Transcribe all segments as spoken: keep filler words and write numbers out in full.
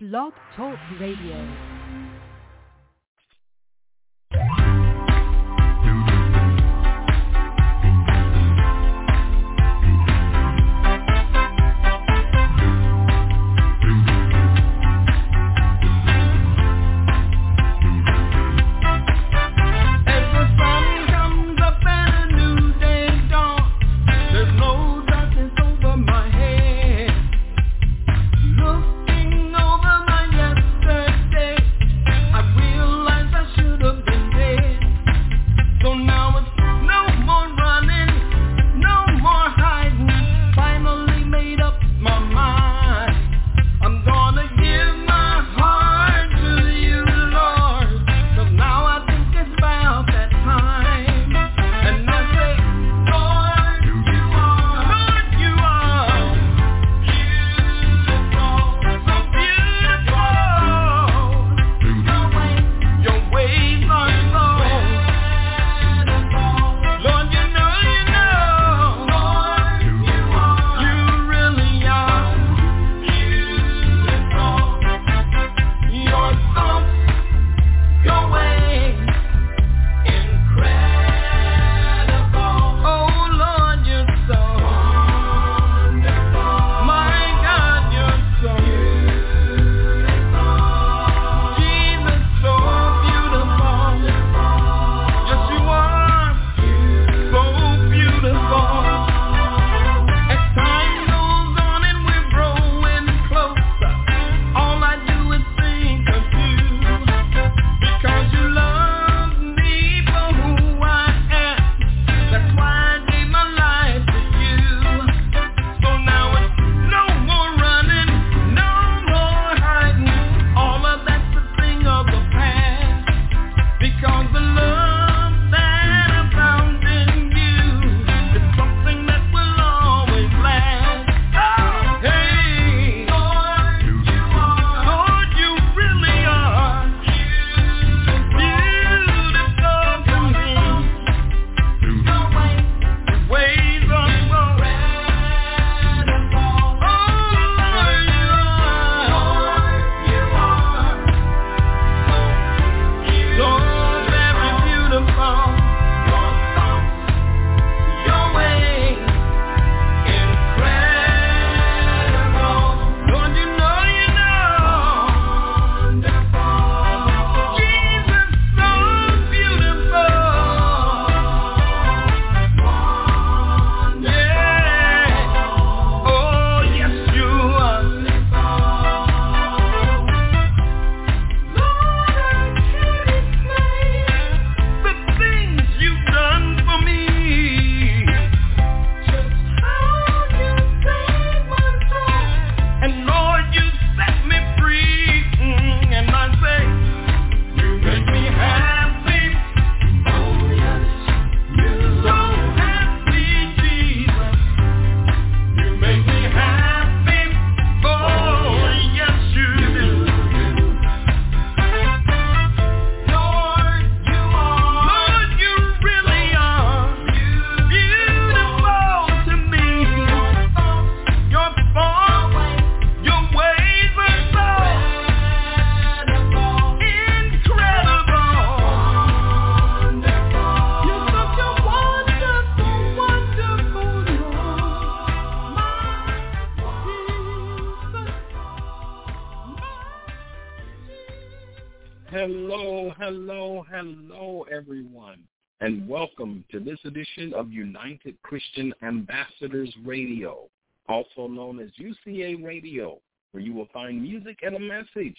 Blog Talk Radio. Hello, hello, hello, everyone, and welcome to this edition of United Christian Ambassadors Radio, also known as U C A Radio, where you will find music and a message.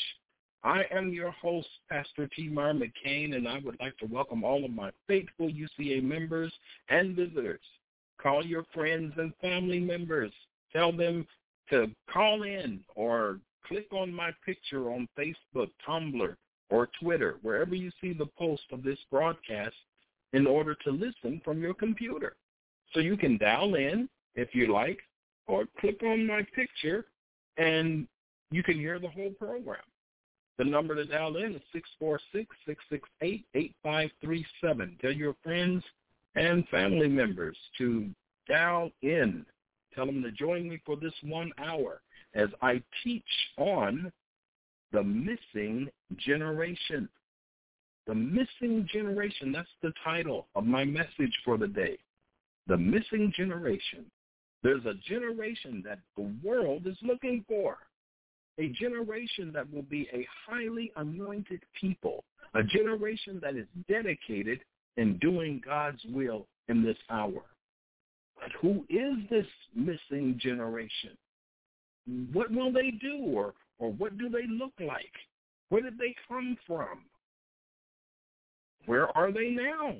I am your host, Pastor T-Mar McCain, and I would like to welcome all of my faithful U C A members and visitors. Call your friends and family members. Tell them to call in or click on my picture on Facebook, Tumblr, or Twitter, wherever you see the post of this broadcast, in order to listen from your computer. So you can dial in if you like, or click on my picture, and you can hear the whole program. The number to dial in is six four six, six six eight, eight five three seven. Tell your friends and family members to dial in. Tell them to join me for this one hour as I teach on the missing generation. The missing generation, that's the title of my message for the day. The missing generation. There's a generation that the world is looking for. A generation that will be a highly anointed people. A generation that is dedicated in doing God's will in this hour. But who is this missing generation? What will they do, or, or what do they look like? Where did they come from? Where are they now?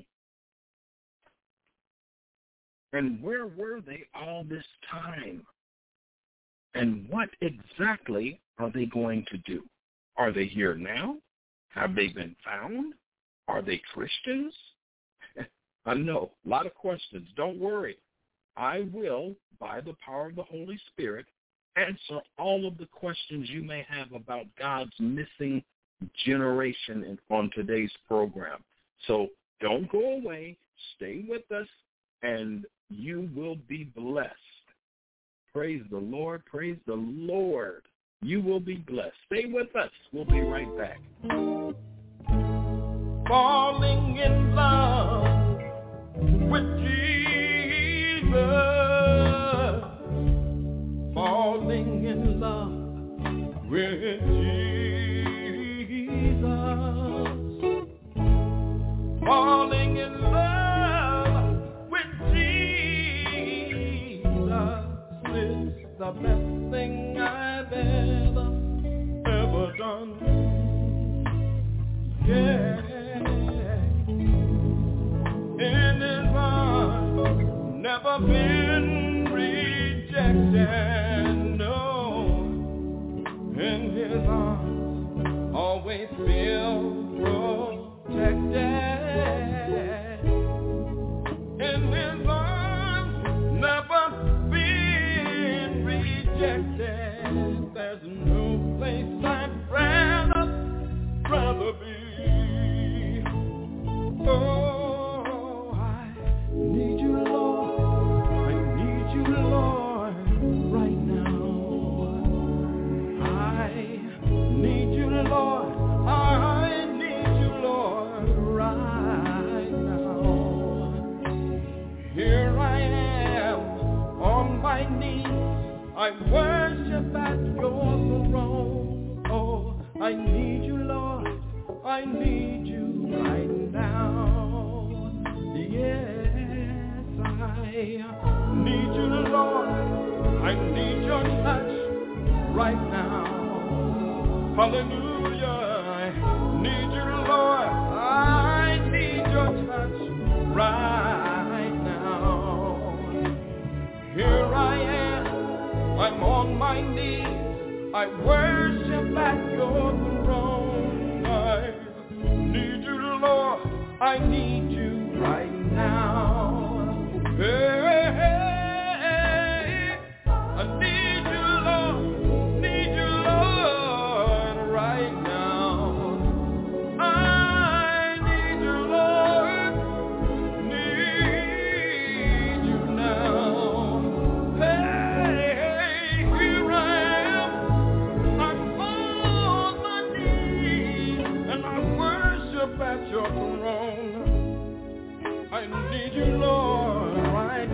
And where were they all this time? And what exactly are they going to do? Are they here now? Have they been found? Are they Christians? I know, a lot of questions. Don't worry. I will, by the power of the Holy Spirit, answer all of the questions you may have about God's missing generation in, on today's program. So don't go away. Stay with us, and you will be blessed. Praise the Lord. Praise the Lord. You will be blessed. Stay with us. We'll be right back. Falling in love with Jesus. Falling in love with Jesus. Falling in love with Jesus is the best thing I've ever, ever done. Yeah. In His arms, never been rejected, no. In His arms, always feel protected. In His arms, never been rejected. There's no place I'd rather, rather be. Oh, I need you, Lord. I need you, Lord, right now. I need you, Lord. I need you, Lord, right now. Here I am on my knees. I worship at your throne. Oh, I need you, Lord. I need you right now. Yes, I need you, Lord. I need your touch right now. Hallelujah. I need you, Lord. I need your touch right now. Here I am. I'm on my knees. I worship at your throne. I need you, Lord. I need you right now. Hey, hey, I need you, Lord. Need you, Lord, right now. I need you, Lord. Need you now. Hey, here I am. I'm on my knees, and I worship at your throne. I need you, Lord, right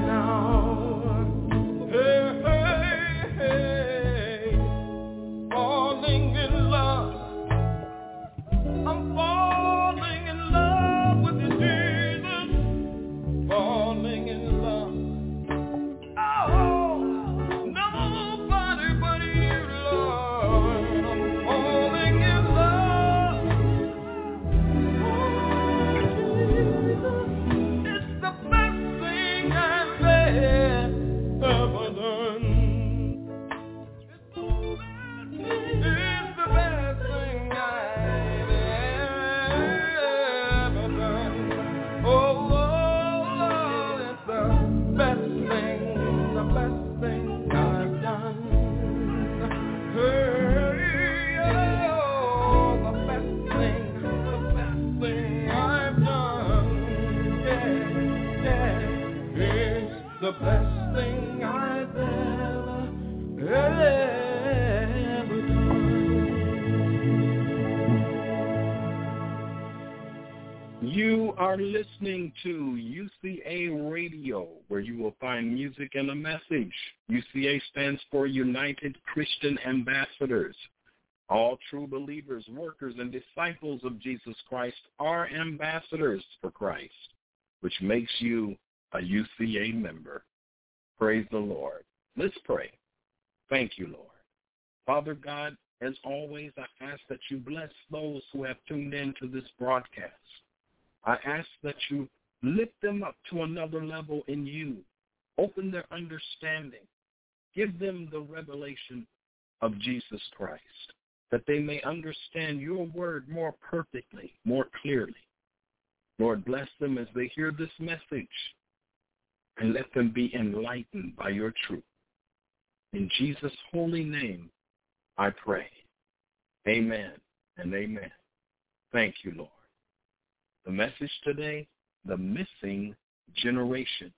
You are listening to U C A Radio, where you will find music and a message. U C A stands for United Christian Ambassadors. All true believers, workers, and disciples of Jesus Christ are ambassadors for Christ, which makes you a U C A member. Praise the Lord. Let's pray. Thank you, Lord. Father God, as always, I ask that you bless those who have tuned in to this broadcast. I ask that you lift them up to another level in you. Open their understanding. Give them the revelation of Jesus Christ, that they may understand your word more perfectly, more clearly. Lord, bless them as they hear this message, and let them be enlightened by your truth. In Jesus' holy name, I pray. Amen and amen. Thank you, Lord. The message today, the missing generation.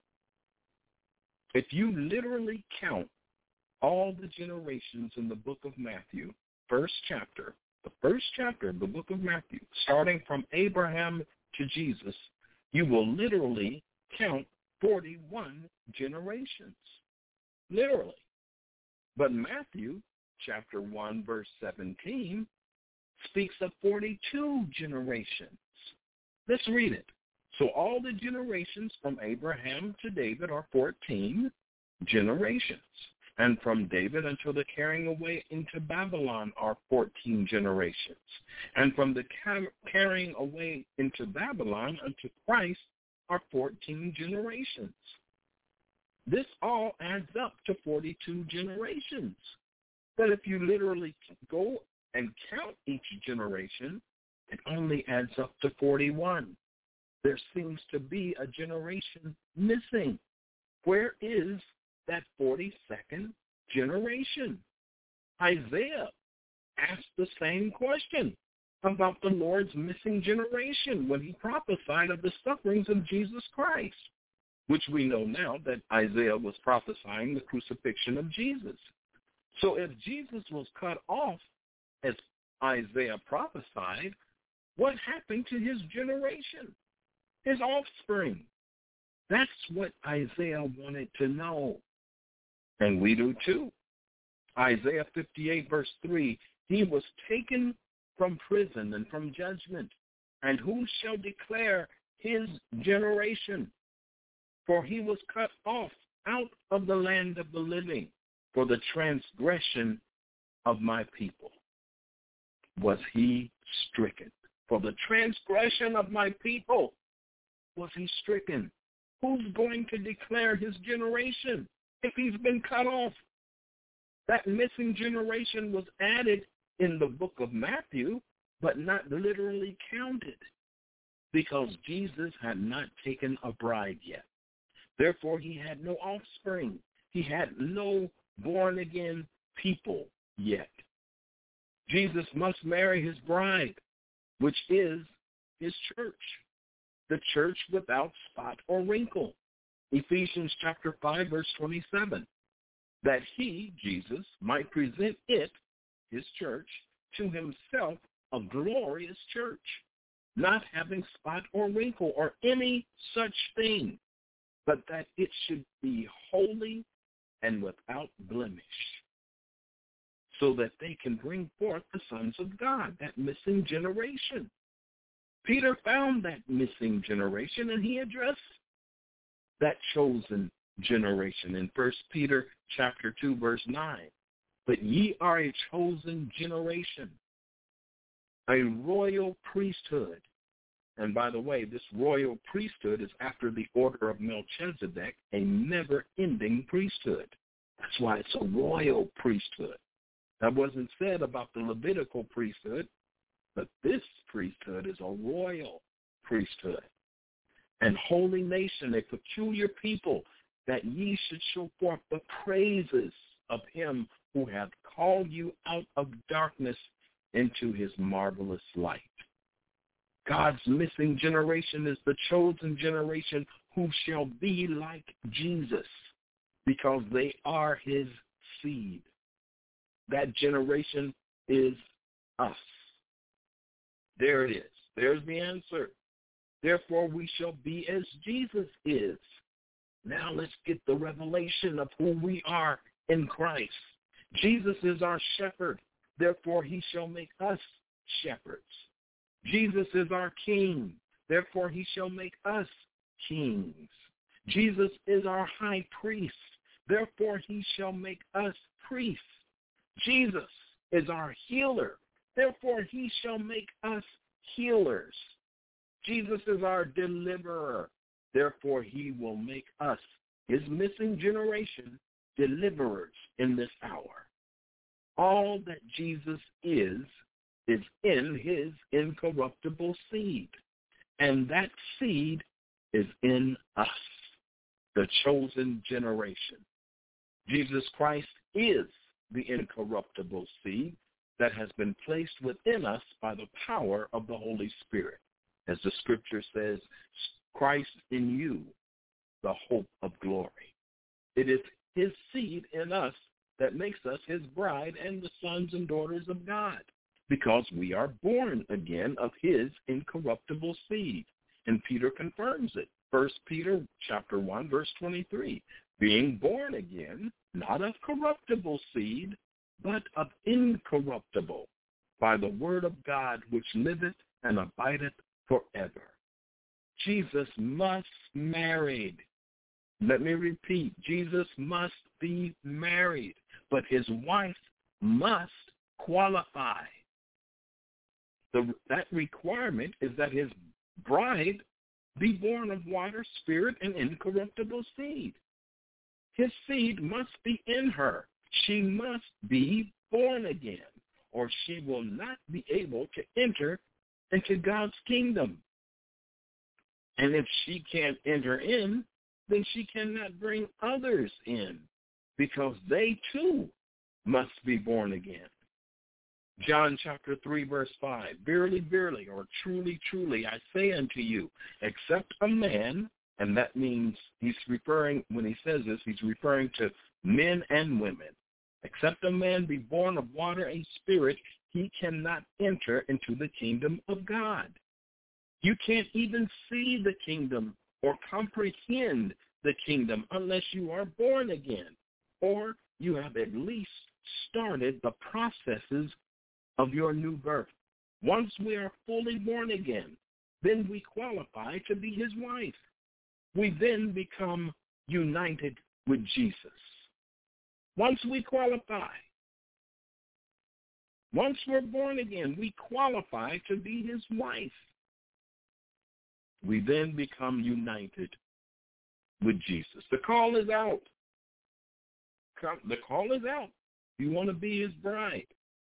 If you literally count all the generations in the book of Matthew, first chapter, the first chapter of the book of Matthew, starting from Abraham to Jesus, you will literally count forty-one generations. Literally. But Matthew chapter one, verse seventeen, speaks of forty-two generations. Let's read it. So all the generations from Abraham to David are fourteen generations. And from David until the carrying away into Babylon are fourteen generations. And from the car- carrying away into Babylon unto Christ are fourteen generations. This all adds up to forty-two generations. But if you literally go and count each generation, it only adds up to forty-one. There seems to be a generation missing. Where is that forty-second generation? Isaiah asked the same question about the Lord's missing generation when he prophesied of the sufferings of Jesus Christ, which we know now that Isaiah was prophesying the crucifixion of Jesus. So if Jesus was cut off, as Isaiah prophesied, what happened to his generation, his offspring? That's what Isaiah wanted to know. And we do too. Isaiah fifty-eight, verse three, he was taken from prison and from judgment. And who shall declare his generation? For he was cut off out of the land of the living. For the transgression of my people was he stricken. For the transgression of my people was he stricken. Who's going to declare his generation if he's been cut off? That missing generation was added in the book of Matthew, but not literally counted, because Jesus had not taken a bride yet. Therefore, he had no offspring. He had no born-again people yet. Jesus must marry his bride, which is his church, the church without spot or wrinkle. Ephesians chapter five, verse twenty-seven, that he, Jesus, might present it, his church, to himself a glorious church, not having spot or wrinkle or any such thing, but that it should be holy and without blemish, so that they can bring forth the sons of God, that missing generation. Peter found that missing generation, and he addressed that chosen generation in First Peter chapter two, verse nine. But ye are a chosen generation, a royal priesthood. And by the way, this royal priesthood is after the order of Melchizedek, a never-ending priesthood. That's why it's a royal priesthood. That wasn't said about the Levitical priesthood, but this priesthood is a royal priesthood. And holy nation, a peculiar people, that ye should show forth the praises of him who hath called you out of darkness into his marvelous light. God's missing generation is the chosen generation who shall be like Jesus, because they are his seed. That generation is us. There it is. There's the answer. Therefore we shall be as Jesus is. Now let's get the revelation of who we are in Christ. Jesus is our shepherd. Therefore he shall make us shepherds. Jesus is our king. Therefore he shall make us kings. Jesus is our high priest. Therefore he shall make us priests. Jesus is our healer. Therefore he shall make us healers. Jesus is our deliverer. Therefore he will make us, his missing generation, deliverers in this hour. All that Jesus is, is in his incorruptible seed. And that seed is in us, the chosen generation. Jesus Christ is the incorruptible seed that has been placed within us by the power of the Holy Spirit. As the scripture says, Christ in you, the hope of glory. It is his seed in us that makes us his bride and the sons and daughters of God, because we are born again of his incorruptible seed. And Peter confirms it. First Peter chapter one, verse twenty-three, being born again, not of corruptible seed, but of incorruptible, by the word of God which liveth and abideth forever. Jesus must married. Let me repeat, Jesus must be married, but his wife must qualify. The, that requirement is that his bride be born of water, spirit, and incorruptible seed. His seed must be in her. She must be born again, or she will not be able to enter into God's kingdom. And if she can't enter in, then she cannot bring others in, because they too must be born again. John chapter three, verse five, verily, verily, or truly, truly, I say unto you, except a man, and that means he's referring, when he says this, he's referring to men and women. Except a man be born of water and spirit, he cannot enter into the kingdom of God. You can't even see the kingdom or comprehend the kingdom unless you are born again, or you have at least started the processes of your new birth. Once we are fully born again, then we qualify to be his wife. We then become united with Jesus. Once we qualify, once we're born again, we qualify to be his wife. We then become united with Jesus. The call is out. The call is out. You want to be his bride.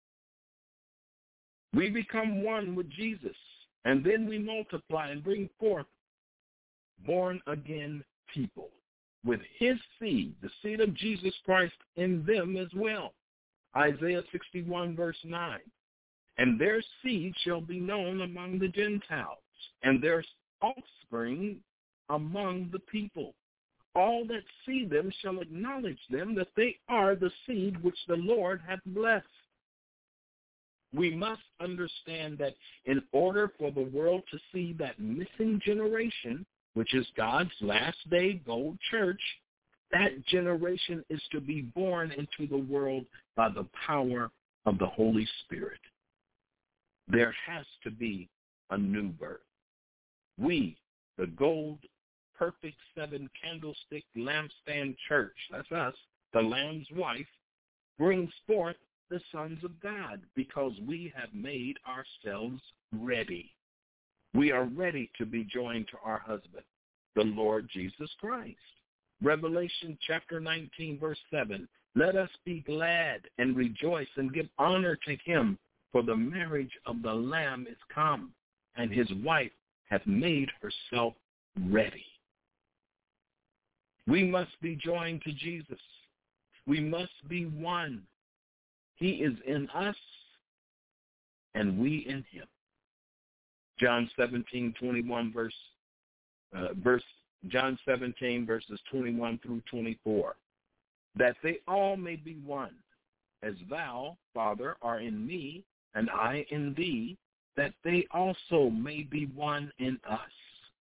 We become one with Jesus, and then we multiply and bring forth born-again people with his seed, the seed of Jesus Christ in them as well. Isaiah sixty-one, verse nine, and their seed shall be known among the Gentiles, and their offspring among the people. All that see them shall acknowledge them, that they are the seed which the Lord hath blessed. We must understand that in order for the world to see that missing generation, which is God's last day gold church, that generation is to be born into the world by the power of the Holy Spirit. There has to be a new birth. We, the gold, perfect seven candlestick lampstand church, that's us, the Lamb's wife, brings forth the sons of God, because we have made ourselves ready. We are ready to be joined to our husband, the Lord Jesus Christ. Revelation chapter nineteen, verse seven, let us be glad and rejoice and give honor to him, for the marriage of the Lamb is come, and his wife hath made herself ready. We must be joined to Jesus. We must be one. He is in us, and we in him. John seventeen, twenty-one, verse, uh, verse, John seventeen, verses twenty-one through twenty-four, that they all may be one, as thou, Father, art in me, and I in thee, that they also may be one in us,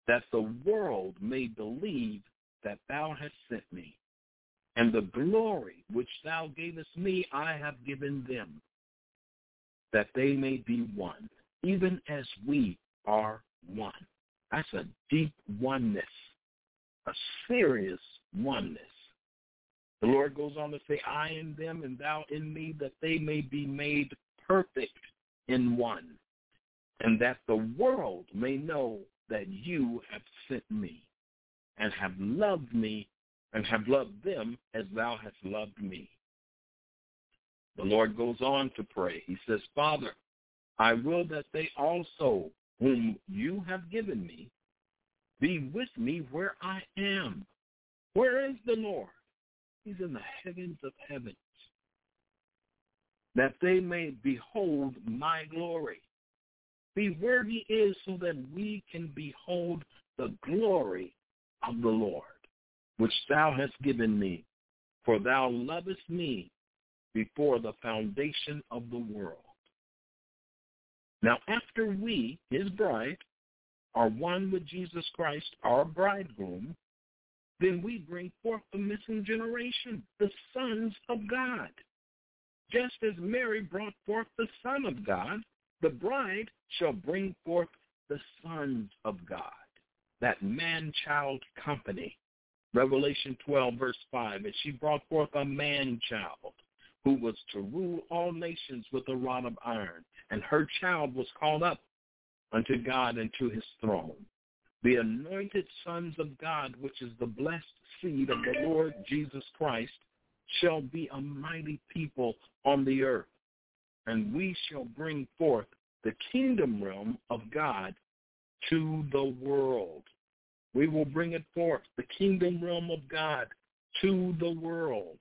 that the world may believe that thou hast sent me. And the glory which thou gavest me I have given them, that they may be one, even as we are one. That's a deep oneness, a serious oneness. The Lord goes on to say, I in them and thou in me, that they may be made perfect in one, and that the world may know that you have sent me and have loved me and have loved them as thou hast loved me. The Lord goes on to pray. He says, Father, I will that they also, whom you have given me, be with me where I am. Where is the Lord? He's in the heavens of heavens. That they may behold my glory. Be where he is so that we can behold the glory of the Lord, which thou hast given me. For thou lovest me before the foundation of the world. Now after we, his bride, are one with Jesus Christ, our bridegroom, then we bring forth the missing generation, the sons of God. Just as Mary brought forth the Son of God, the bride shall bring forth the sons of God, that man-child company. Revelation twelve, verse five, and she brought forth a man-child who was to rule all nations with a rod of iron, and her child was called up unto God and to his throne. The anointed sons of God, which is the blessed seed of the Lord Jesus Christ, shall be a mighty people on the earth, and we shall bring forth the kingdom realm of God to the world. We will bring it forth, the kingdom realm of God, to the world.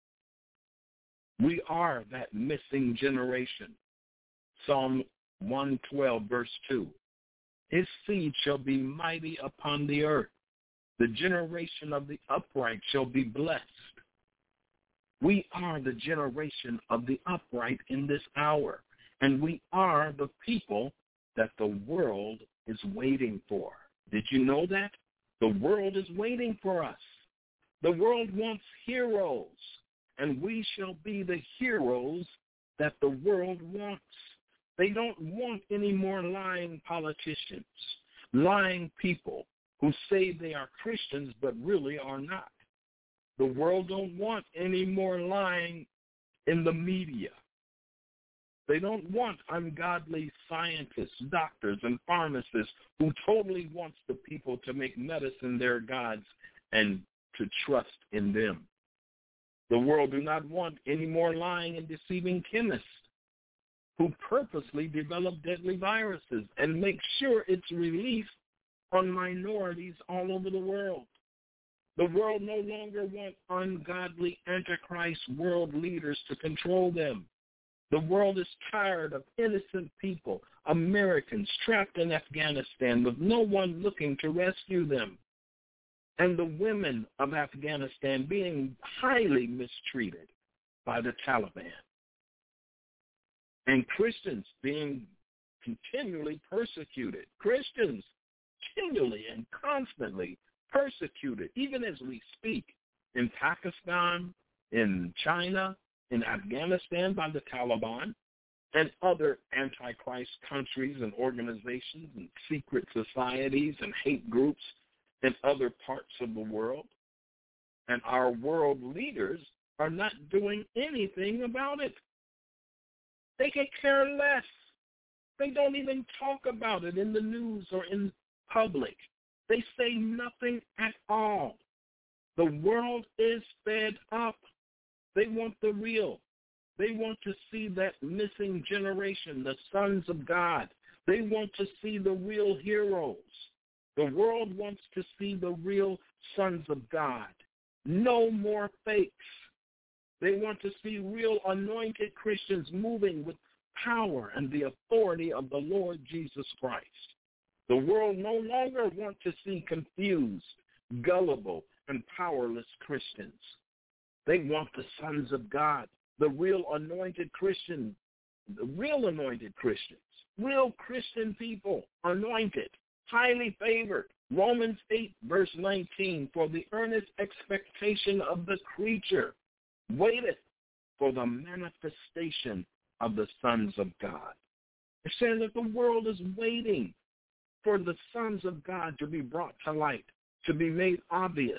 We are that missing generation. Psalm one twelve, verse two. His seed shall be mighty upon the earth. The generation of the upright shall be blessed. We are the generation of the upright in this hour, and we are the people that the world is waiting for. Did you know that? The world is waiting for us. The world wants heroes, and we shall be the heroes that the world wants. They don't want any more lying politicians, lying people who say they are Christians but really are not. The world don't want any more lying in the media. They don't want ungodly scientists, doctors, and pharmacists who totally wants the people to make medicine their gods and to trust in them. The world do not want any more lying and deceiving chemists who purposely develop deadly viruses and make sure it's released on minorities all over the world. The world no longer wants ungodly Antichrist world leaders to control them. The world is tired of innocent people, Americans trapped in Afghanistan with no one looking to rescue them, and the women of Afghanistan being highly mistreated by the Taliban, and Christians being continually persecuted. Christians continually and constantly persecuted, even as we speak, in Pakistan, in China, in Afghanistan by the Taliban, and other antichrist countries and organizations and secret societies and hate groups in other parts of the world. And our world leaders are not doing anything about it. They could care less. They don't even talk about it in the news or in public. They say nothing at all. The world is fed up. They want the real. They want to see that missing generation, the sons of God. They want to see the real heroes. The world wants to see the real sons of God. No more fakes. They want to see real anointed Christians moving with power and the authority of the Lord Jesus Christ. The world no longer wants to see confused, gullible, and powerless Christians. They want the sons of God, the real anointed Christians, the real anointed Christians, real Christian people, anointed, highly favored. Romans eight, verse nineteen, for the earnest expectation of the creature waiteth for the manifestation of the sons of God. It's saying that the world is waiting for the sons of God to be brought to light, to be made obvious,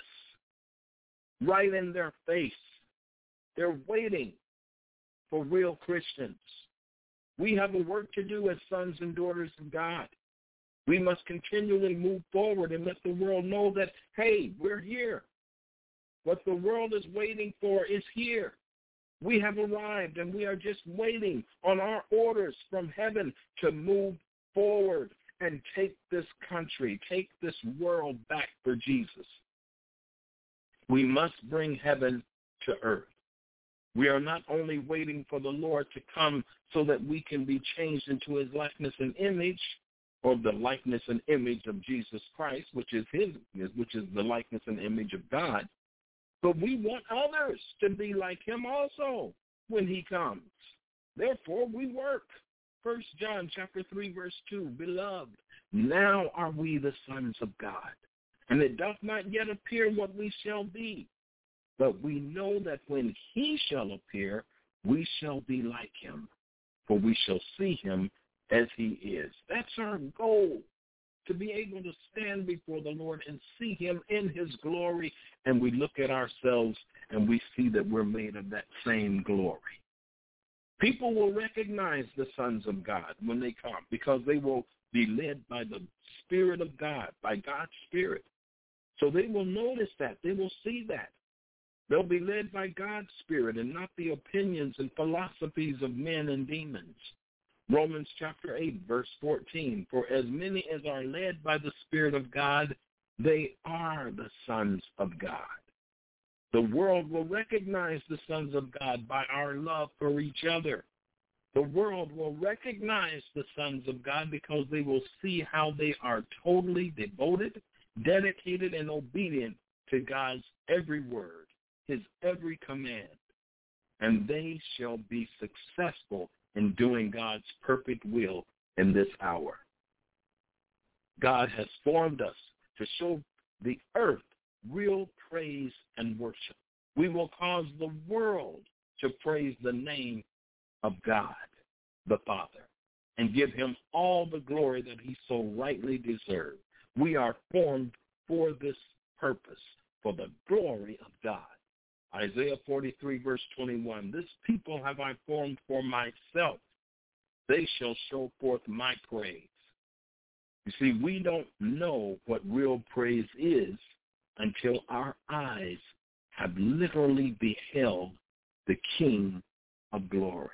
right in their face. They're waiting for real Christians. We have a work to do as sons and daughters of God. We must continually move forward and let the world know that, hey, we're here. What the world is waiting for is here. We have arrived, and we are just waiting on our orders from heaven to move forward and take this country, take this world back for Jesus. We must bring heaven to earth. We are not only waiting for the Lord to come so that we can be changed into his likeness and image, or the likeness and image of Jesus Christ, which is his, which is the likeness and image of God, but we want others to be like him also when he comes. Therefore, we work. First John chapter three, verse two, beloved, now are we the sons of God, and it doth not yet appear what we shall be. But we know that when he shall appear, we shall be like him, for we shall see him as he is. That's our goal, to be able to stand before the Lord and see him in his glory, and we look at ourselves and we see that we're made of that same glory. People will recognize the sons of God when they come because they will be led by the Spirit of God, by God's Spirit. So they will notice that. They will see that. They'll be led by God's Spirit and not the opinions and philosophies of men and demons. Romans chapter eight, verse fourteen, for as many as are led by the Spirit of God, they are the sons of God. The world will recognize the sons of God by our love for each other. The world will recognize the sons of God because they will see how they are totally devoted, dedicated, and obedient to God's every word, his every command. And they shall be successful in doing God's perfect will in this hour. God has formed us to show the earth real praise and worship. We will cause the world to praise the name of God, the Father, and give him all the glory that he so rightly deserves. We are formed for this purpose, for the glory of God. Isaiah forty-three, verse twenty-one, this people have I formed for myself. They shall show forth my praise. You see, we don't know what real praise is until our eyes have literally beheld the King of glory.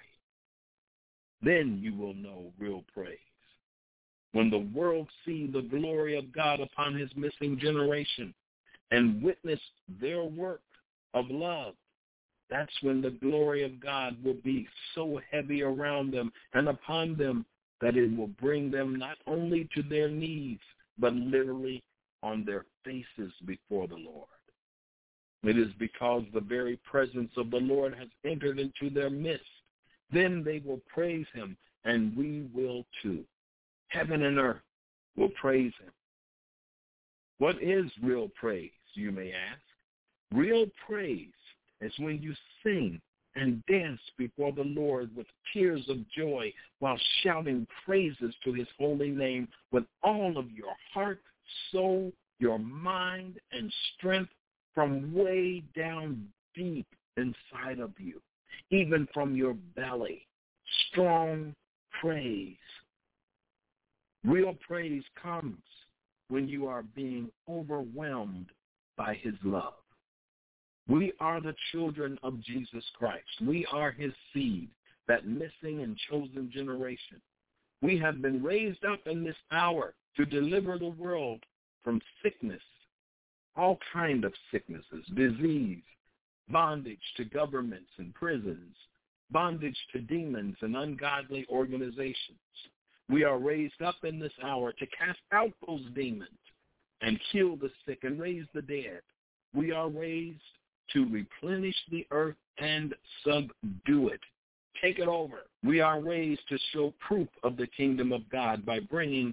Then you will know real praise. When the world sees the glory of God upon his missing generation and witness their work of love, that's when the glory of God will be so heavy around them and upon them that it will bring them not only to their knees, but literally on their faces before the Lord. It is because the very presence of the Lord has entered into their midst. Then they will praise him, and we will too. Heaven and earth will praise him. What is real praise, you may ask? Real praise is when you sing and dance before the Lord with tears of joy while shouting praises to his holy name with all of your heart, soul, your mind, and strength from way down deep inside of you, even from your belly. Strong praise. Real praise comes when you are being overwhelmed by his love. We are the children of Jesus Christ. We are his seed, that missing and chosen generation. We have been raised up in this hour to deliver the world from sickness, all kind of sicknesses, disease, bondage to governments and prisons, bondage to demons and ungodly organizations. We are raised up in this hour to cast out those demons and heal the sick and raise the dead. We are raised to replenish the earth and subdue it. Take it over. We are raised to show proof of the kingdom of God by bringing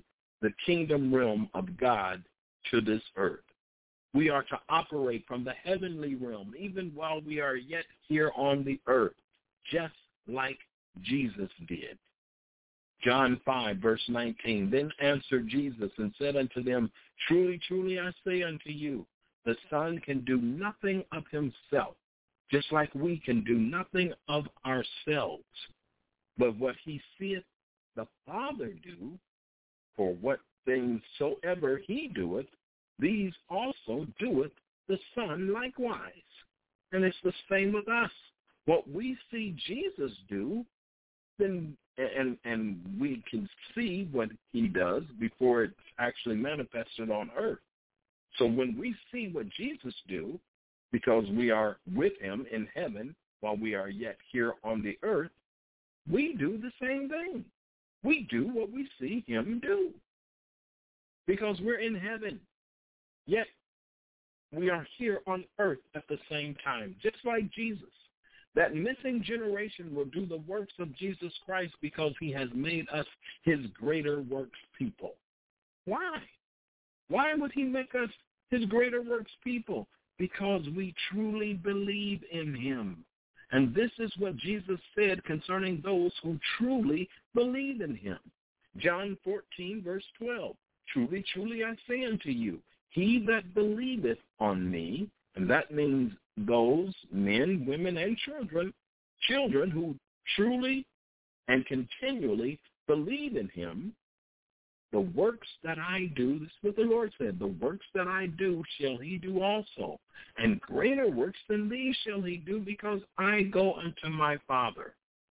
the kingdom realm of God to this earth. We are to operate from the heavenly realm even while we are yet here on the earth, just like Jesus did. John five, verse nineteen, then answered Jesus and said unto them, truly, truly, I say unto you, the Son can do nothing of himself, just like we can do nothing of ourselves. But what he seeth the Father do, for what things soever he doeth, these also doeth the Son likewise. And it's the same with us. What we see Jesus do, then and and we can see what he does before it's actually manifested on earth. So when we see what Jesus do, because we are with him in heaven while we are yet here on the earth, we do the same thing. We do what we see him do because we're in heaven. Yet we are here on earth at the same time, just like Jesus. That missing generation will do the works of Jesus Christ because he has made us his greater works people. Why? Why would he make us his greater works people? Because we truly believe in him. And this is what Jesus said concerning those who truly believe in him. John fourteen, verse twelve, truly, truly, I say unto you, he that believeth on me, and that means those men, women, and children, children who truly and continually believe in him, the works that I do, this is what the Lord said, the works that I do shall he do also, and greater works than these shall he do, because I go unto my Father.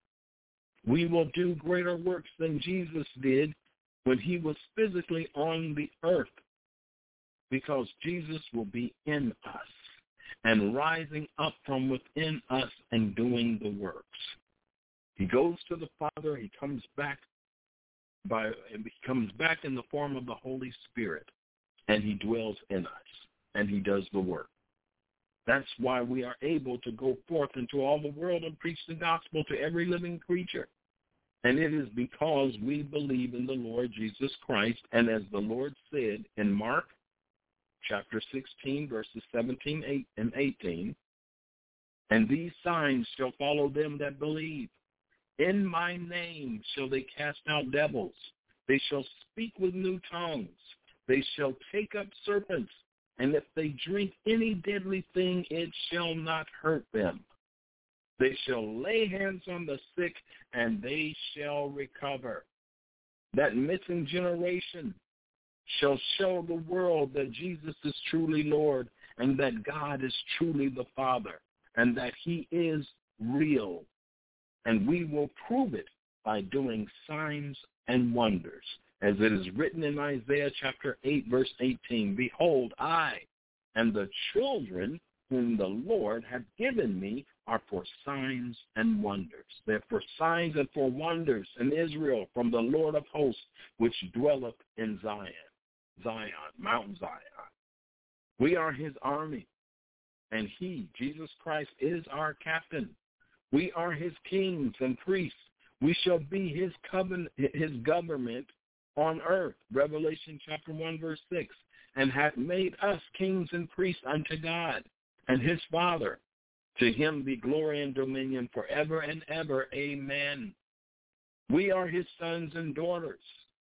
We will do greater works than Jesus did when he was physically on the earth, because Jesus will be in us and rising up from within us and doing the works. He goes to the Father, he comes back by he comes back in the form of the Holy Spirit, and he dwells in us, and he does the work. That's why we are able to go forth into all the world and preach the gospel to every living creature. And it is because we believe in the Lord Jesus Christ, and as the Lord said in Mark chapter sixteen, verses seventeen and eighteen, and these signs shall follow them that believe. In my name shall they cast out devils. They shall speak with new tongues. They shall take up serpents. And if they drink any deadly thing, it shall not hurt them. They shall lay hands on the sick, and they shall recover. That missing generation shall show the world that Jesus is truly Lord, and that God is truly the Father, and that he is real. And we will prove it by doing signs and wonders. As it is written in Isaiah chapter eight, verse eighteen, behold, I and the children whom the Lord hath given me are for signs and wonders. They're for signs and for wonders in Israel from the Lord of hosts, which dwelleth in Zion, Zion, Mount Zion. We are his army, and he, Jesus Christ, is our captain. We are his kings and priests. We shall be his covenant, his government on earth. Revelation chapter one, verse six. And hath made us kings and priests unto God and his Father. To him be glory and dominion forever and ever. Amen. We are his sons and daughters,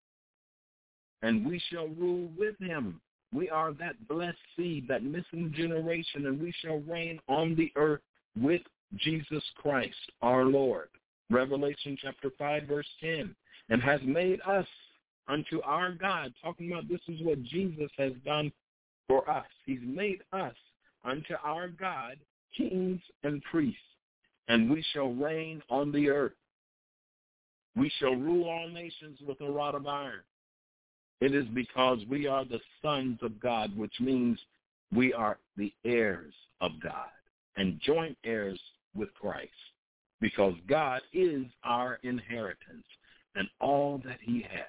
and we shall rule with him. We are that blessed seed, that missing generation, and we shall reign on the earth with Jesus Christ, our Lord. Revelation chapter five, verse ten. And has made us unto our God. Talking about this is what Jesus has done for us. He's made us unto our God kings and priests, and we shall reign on the earth. We shall rule all nations with a rod of iron. It is because we are the sons of God, which means we are the heirs of God and joint heirs with Christ, because God is our inheritance and all that he has.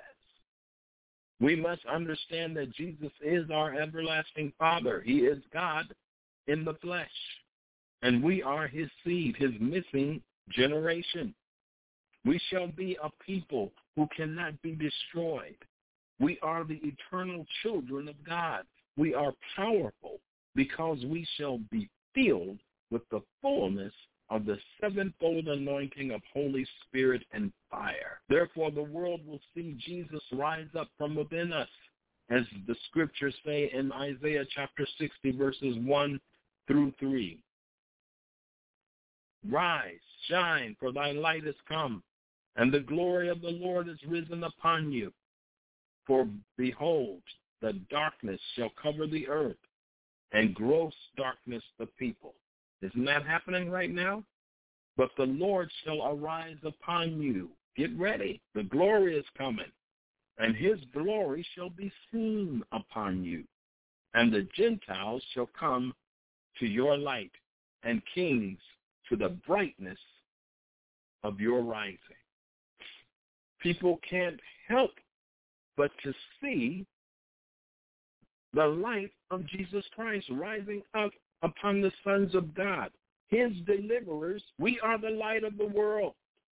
We must understand that Jesus is our everlasting Father. He is God in the flesh, and we are his seed, his missing generation. We shall be a people who cannot be destroyed. We are the eternal children of God. We are powerful because we shall be filled with the fullness of the sevenfold anointing of Holy Spirit and fire. Therefore, the world will see Jesus rise up from within us, as the scriptures say in Isaiah chapter sixty, verses one through three. Rise, shine, for thy light is come, and the glory of the Lord is risen upon you. For behold, the darkness shall cover the earth, and gross darkness the people. Isn't that happening right now? But the Lord shall arise upon you. Get ready. The glory is coming, and his glory shall be seen upon you. And the Gentiles shall come to your light, and kings to the brightness of your rising. People can't help but to see the light of Jesus Christ rising up upon the sons of God, his deliverers. We are the light of the world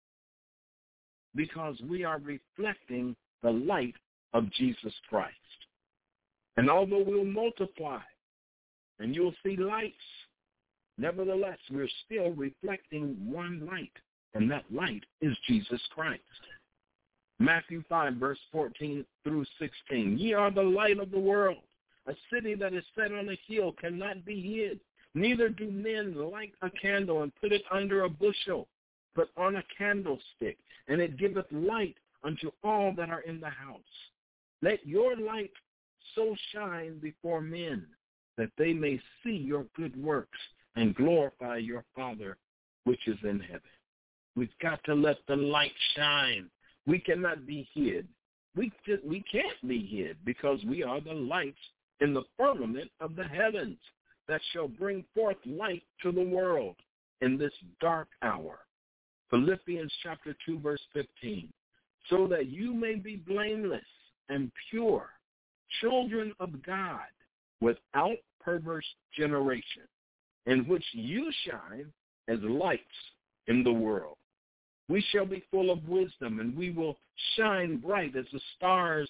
because we are reflecting the light of Jesus Christ. And although we'll multiply and you'll see lights, nevertheless, we're still reflecting one light, and that light is Jesus Christ. Matthew five, verse fourteen through sixteen. Ye are the light of the world. A city that is set on a hill cannot be hid. Neither do men light a candle and put it under a bushel, but on a candlestick, and it giveth light unto all that are in the house. Let your light so shine before men, that they may see your good works and glorify your Father which is in heaven. We've got to let the light shine. We cannot be hid. We just, we can't be hid because we are the lights in the firmament of the heavens that shall bring forth light to the world in this dark hour. Philippians chapter two, verse fifteen. So that you may be blameless and pure, children of God, without perverse generation, in which you shine as lights in the world. We shall be full of wisdom, and we will shine bright as the stars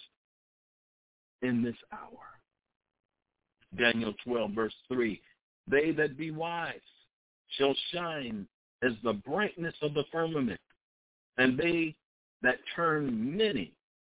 in this hour. Daniel twelve, verse three. They that be wise shall shine as the brightness of the firmament, and they that turn many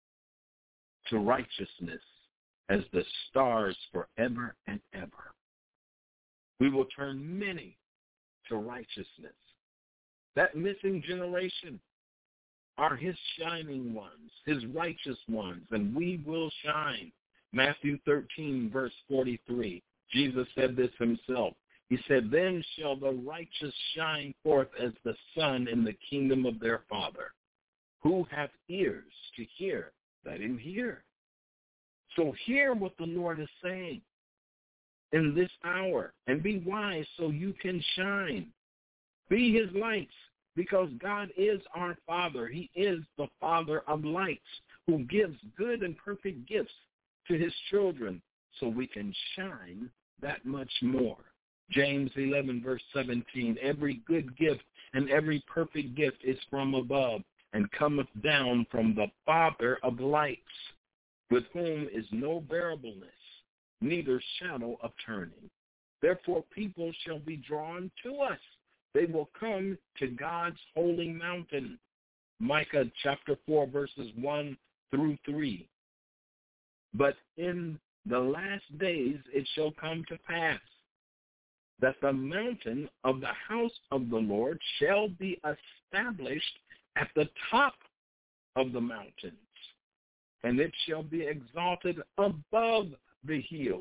to righteousness as the stars forever and ever. We will turn many to righteousness. That missing generation are his shining ones, his righteous ones, and we will shine. Matthew thirteen, verse forty-three. Jesus said this himself. He said, then shall the righteous shine forth as the sun in the kingdom of their Father. Who hath ears to hear, let him hear. So hear what the Lord is saying in this hour, and be wise so you can shine. Be his lights, because God is our Father. He is the Father of lights, who gives good and perfect gifts to his children so we can shine that much more. James eleven, verse seventeen, every good gift and every perfect gift is from above and cometh down from the Father of lights, with whom is no variableness, neither shadow of turning. Therefore people shall be drawn to us. They will come to God's holy mountain. Micah chapter four, verses one through three. But in the last days it shall come to pass that the mountain of the house of the Lord shall be established at the top of the mountains, and it shall be exalted above the hills,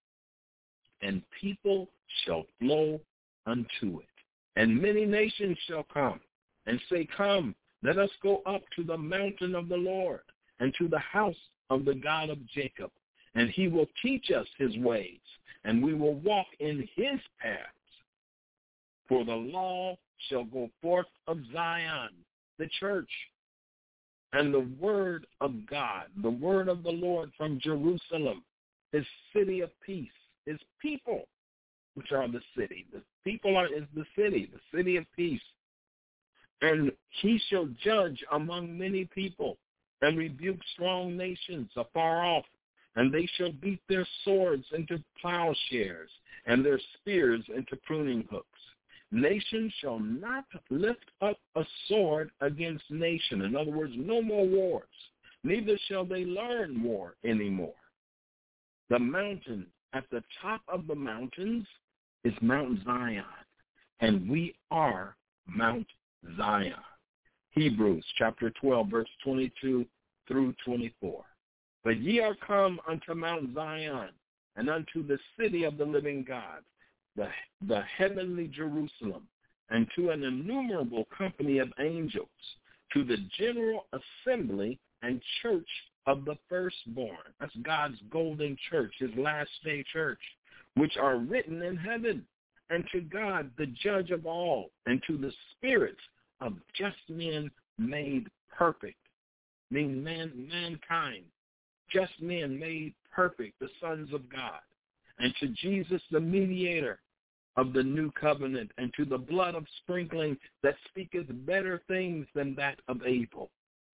and people shall flow unto it. And many nations shall come and say, come, let us go up to the mountain of the Lord and to the house of the God of Jacob, and he will teach us his ways, and we will walk in his paths. For the law shall go forth of Zion, the church, and the word of God, the word of the Lord from Jerusalem, his city of peace, his people, which are the city. The people are is the city, the city of peace. And he shall judge among many people, and rebuke strong nations afar off, and they shall beat their swords into plowshares, and their spears into pruning hooks. Nation shall not lift up a sword against nation. In other words, no more wars. Neither shall they learn war anymore. The mountain at the top of the mountains is Mount Zion, and we are Mount Zion. Hebrews chapter twelve, verse twenty-two through twenty-four. But ye are come unto Mount Zion, and unto the city of the living God, the, the heavenly Jerusalem, and to an innumerable company of angels, to the general assembly and church of the firstborn. That's God's golden church, his last day church, which are written in heaven, and to God, the judge of all, and to the spirits of just men made perfect, meaning man, mankind, just men made perfect, the sons of God, and to Jesus, the mediator of the new covenant, and to the blood of sprinkling that speaketh better things than that of Abel.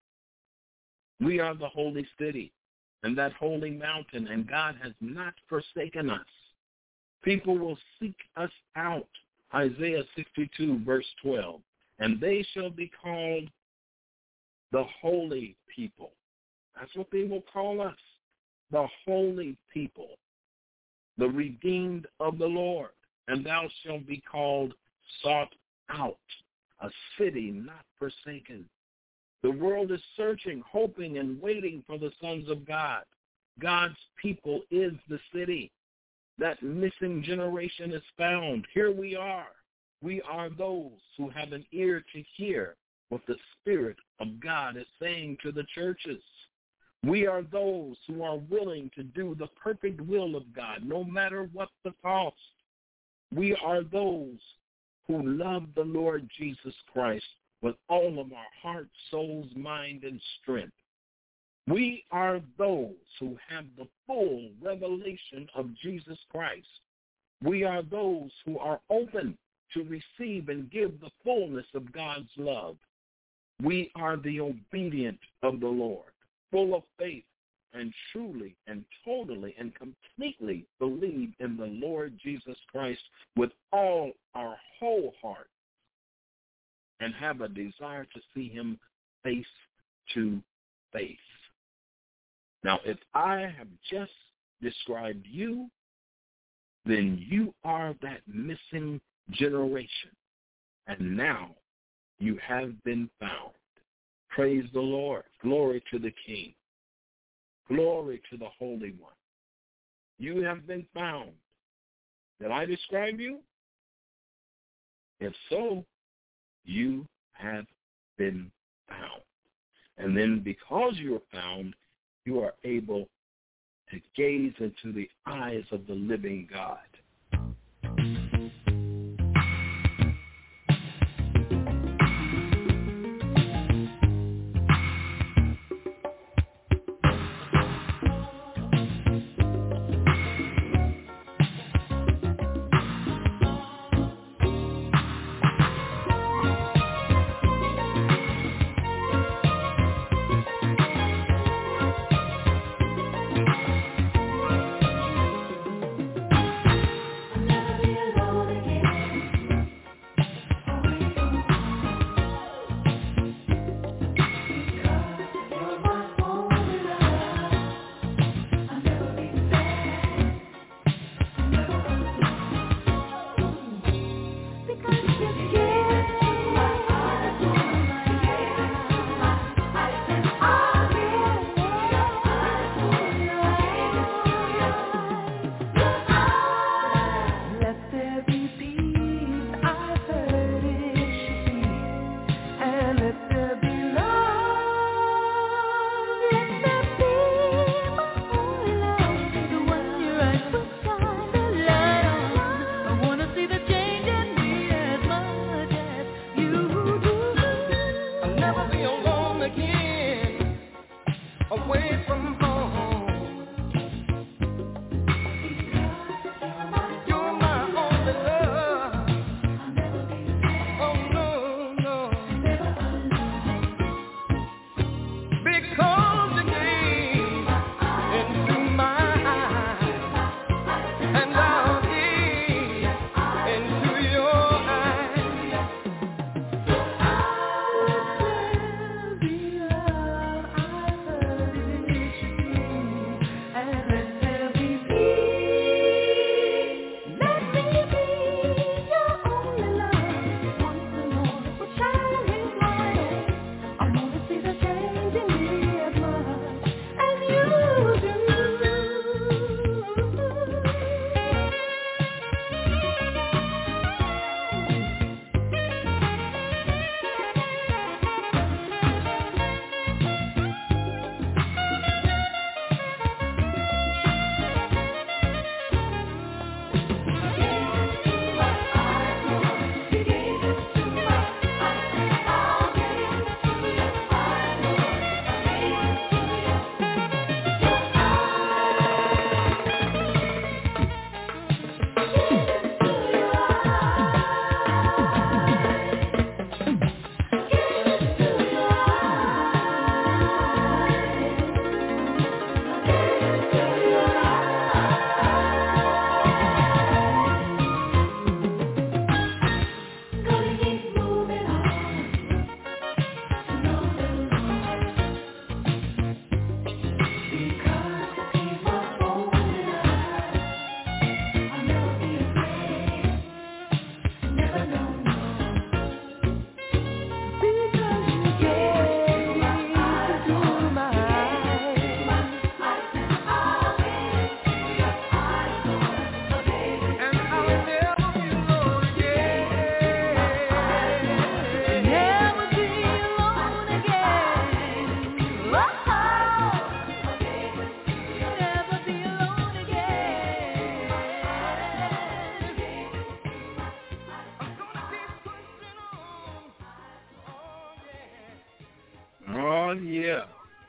We are the holy city and that holy mountain, and God has not forsaken us. People will seek us out, Isaiah sixty-two, verse twelve, and they shall be called the holy people. That's what they will call us, the holy people, the redeemed of the Lord. And thou shalt be called sought out, a city not forsaken. The world is searching, hoping, and waiting for the sons of God. God's people is the city. That missing generation is found. Here we are. We are those who have an ear to hear what the Spirit of God is saying to the churches. We are those who are willing to do the perfect will of God, no matter what the cost. We are those who love the Lord Jesus Christ with all of our heart, souls, mind, and strength. We are those who have the full revelation of Jesus Christ. We are those who are open to receive and give the fullness of God's love. We are the obedient of the Lord, full of faith, and truly and totally and completely believe in the Lord Jesus Christ with all our whole heart and have a desire to see him face to face. Now, if I have just described you, then you are that missing generation, and now you have been found. Praise the Lord. Glory to the King. Glory to the Holy One. You have been found. Did I describe you? If so, you have been found. And then because you are found, you are able to gaze into the eyes of the living God. Because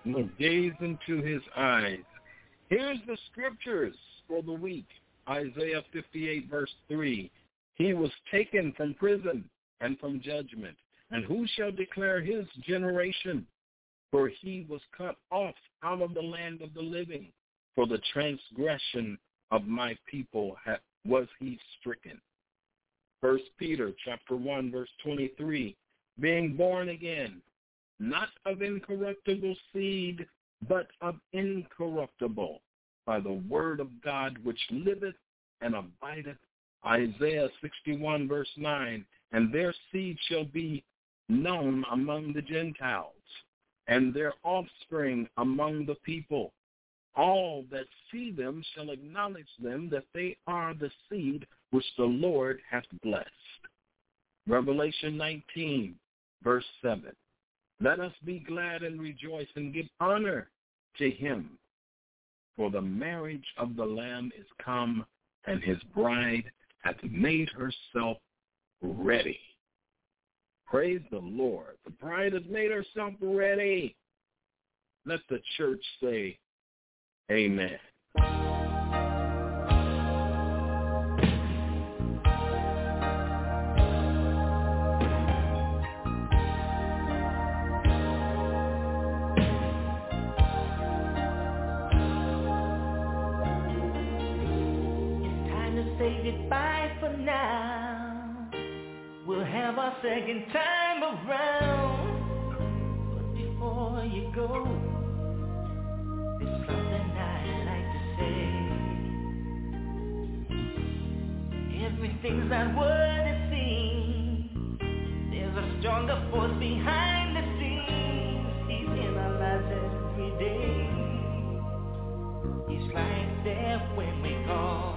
will gaze into his eyes. Here's the scriptures for the week. Isaiah fifty-eight, verse three. He was taken from prison and from judgment. And who shall declare his generation? For he was cut off out of the land of the living. For the transgression of my people ha- was he stricken. First Peter chapter one, verse twenty-three. Being born again, not of incorruptible seed, but of incorruptible, by the word of God which liveth and abideth. Isaiah sixty-one, verse nine. And their seed shall be known among the Gentiles, and their offspring among the people. All that see them shall acknowledge them that they are the seed which the Lord hath blessed. Revelation nineteen, verse seven. Let us be glad and rejoice and give honor to him, for the marriage of the Lamb is come, and his bride hath made herself ready. Praise the Lord. The bride has made herself ready. Let the church say, amen. Say goodbye for now. We'll have our second time around. But before you go, there's something I'd like to say. Everything's not what it seems. There's a stronger force behind the scenes. He's in our lives every day. He's right there when we call.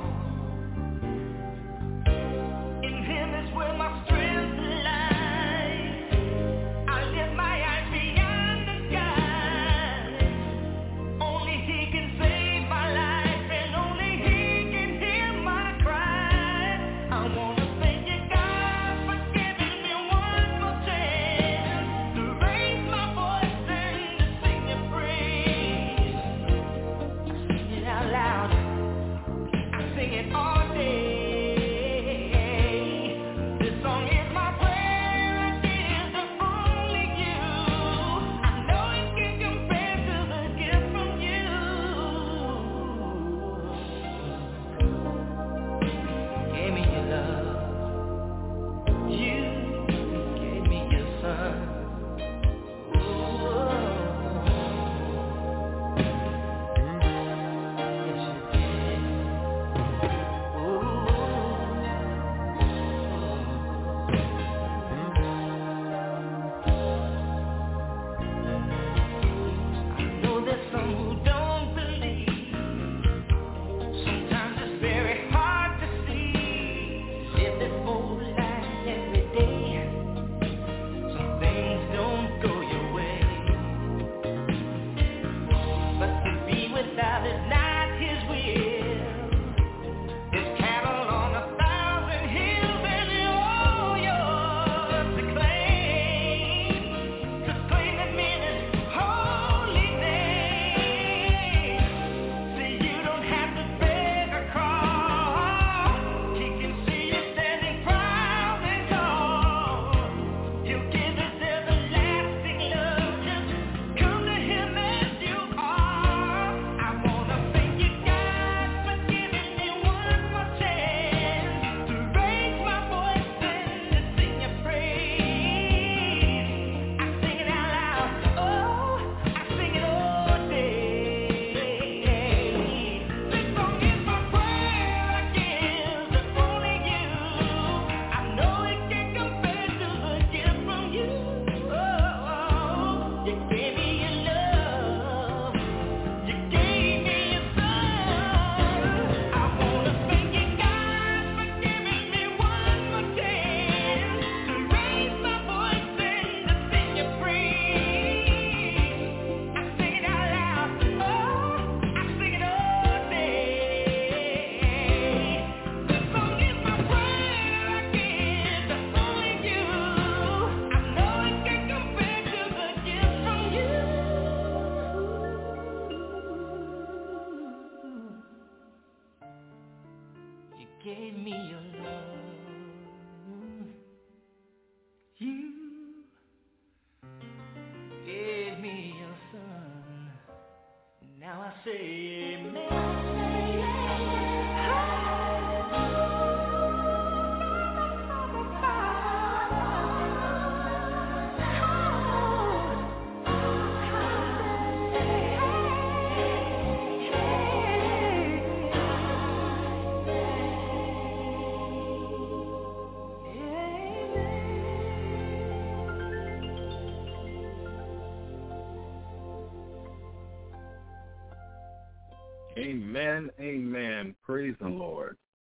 Where my strength lies, I lift my eyes beyond the skies. Only he can save my life, and only he can hear my cry. I wanna thank you, God, for giving me one more chance. gave me your love. You gave me your son. Now I say amen. Amen, amen. Praise the Lord.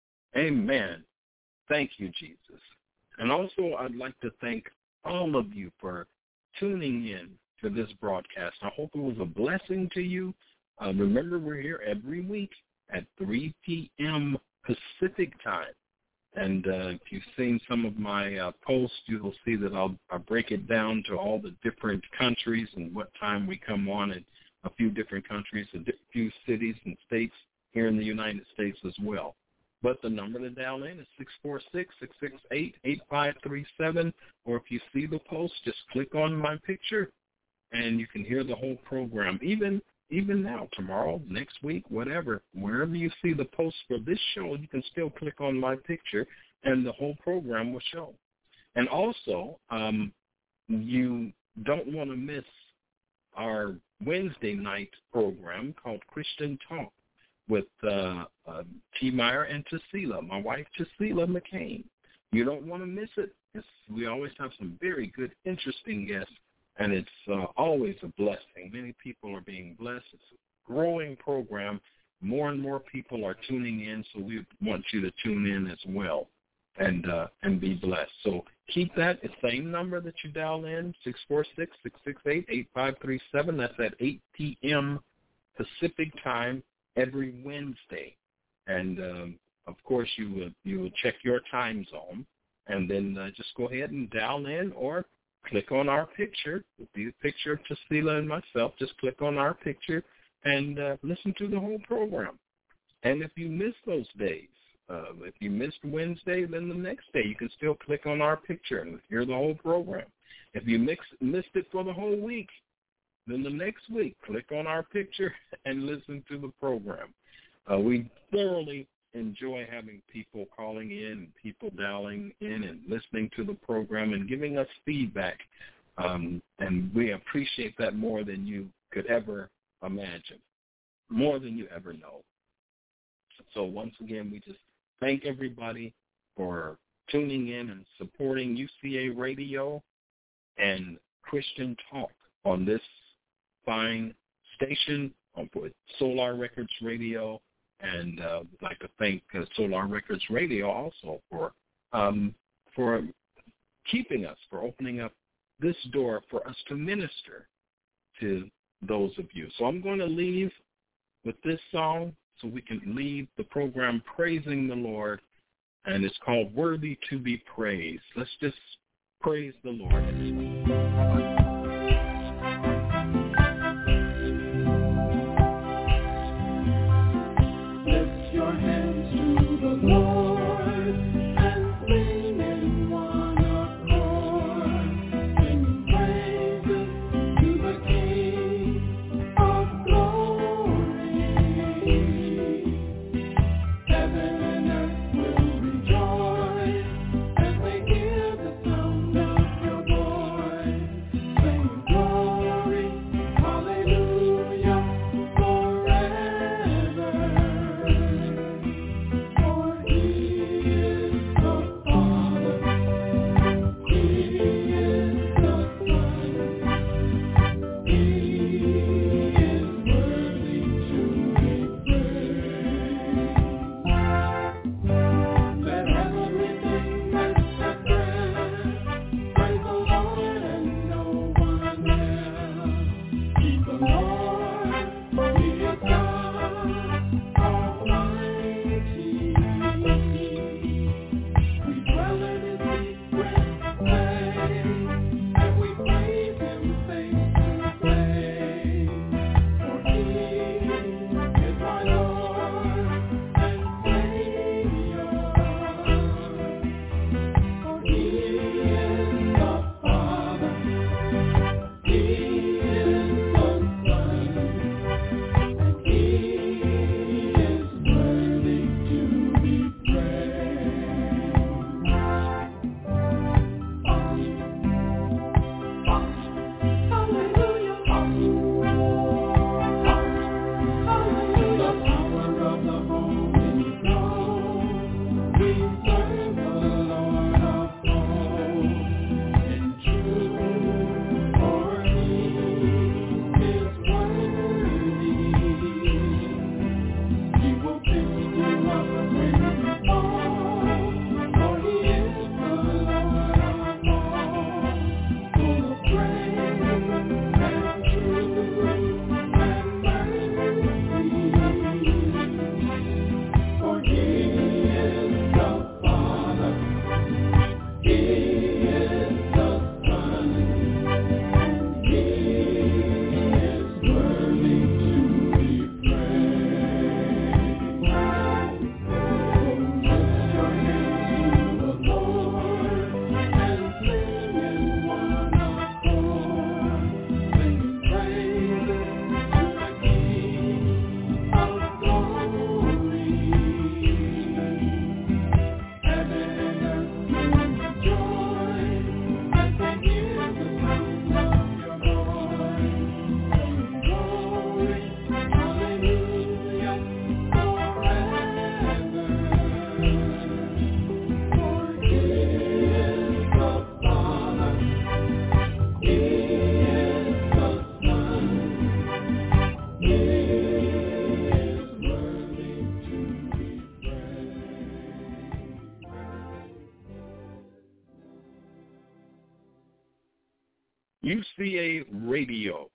Amen. Thank you, Jesus. And also, I'd like to thank all of you for tuning in to this broadcast. I hope it was a blessing to you. Uh, remember, we're here every week at three p.m. Pacific time. And uh, if you've seen some of my uh, posts, you'll see that I'll, I'll break it down to all the different countries and what time we come on at a few different countries, a few cities and states here in the United States as well. But the number to dial in is six four six, six six eight, eight five three seven, or if you see the post, just click on my picture, and you can hear the whole program, even even now, tomorrow, next week, whatever. Wherever you see the post for this show, you can still click on my picture, and the whole program will show. And also, um, you don't want to miss our Wednesday night program called Christian Talk with uh, uh, T. Meyer and Tesila, my wife Tesila McCain. You don't want to miss it. It's, we always have some very good, interesting guests, and it's uh, always a blessing. Many people are being blessed. It's a growing program. More and more people are tuning in, so we want you to tune in as well and uh, and be blessed. So keep that, the same number that you dial in, six four six, six six eight, eight five three seven. That's at eight p.m. Pacific time every Wednesday. And, um, of course, you will, you will check your time zone, and then uh, just go ahead and dial in or click on our picture. The picture of Tesila and myself, just click on our picture and uh, listen to the whole program. And if you miss those days, uh, if you missed Wednesday, then the next day you can still click on our picture and hear the whole program. If you mix, missed it for the whole week, then the next week, click on our picture and listen to the program. Uh, we thoroughly enjoy having people calling in, people dialing in and listening to the program and giving us feedback. Um, and we appreciate that more than you could ever imagine, more than you ever know. So once again, we just thank everybody for tuning in and supporting U C A Radio and Christian Talk on this fine station with Solar Records Radio. And uh, I'd like to thank uh, Solar Records Radio also for um, for keeping us, for opening up this door for us to minister to those of you. So I'm going to leave with this song so we can leave the program praising the Lord, and it's called Worthy to be Praised. Let's just praise the Lord. U C A Radio,